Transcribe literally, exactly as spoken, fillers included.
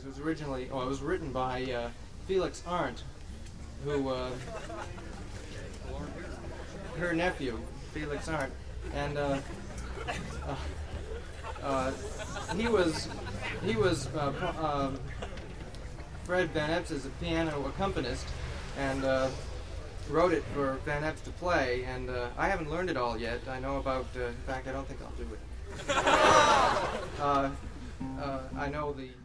It was originally, oh, it was written by uh, Felix Arndt, who, uh, her nephew, Felix Arndt, and uh, uh, uh, he was, he was uh, um, Fred Van Epps as a piano accompanist, and uh, wrote it for Van Epps to play, and uh, I haven't learned it all yet. I know about, uh, in fact, I don't think I'll do it. uh, uh, I know the